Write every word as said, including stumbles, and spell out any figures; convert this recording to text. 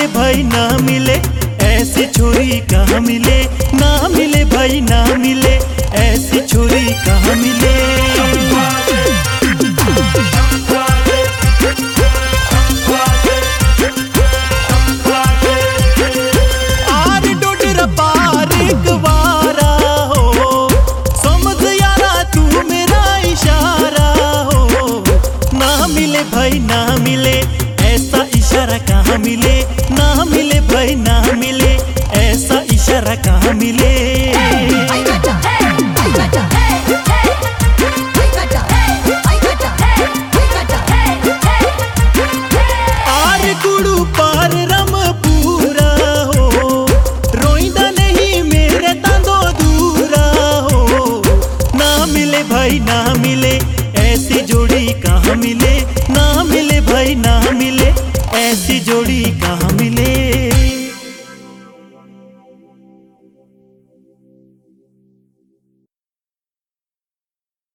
भाई ना मिले, ऐसी छोरी कहाँ मिले, ना मिले भाई ना मिले, ऐसी छोरी कहाँ मिले। आर डोडरा पार एक बारा हो, समझ यारा तू मेरा इशारा हो। ना मिले भाई ना मिले, ऐसा इशारा कहाँ मिले, ना मिले भाई ना मिले, ऐसा इशारा कहाँ मिले। आर गुड़ू पार रम पूरा हो, रोइंदा नहीं मेरे तांदो दूरा हो। ना मिले भाई ना मिले, ऐसी जोड़ी कहाँ मिले, ना मिले भाई ना मिले, ऐसी जोड़ी कहाँ मिले।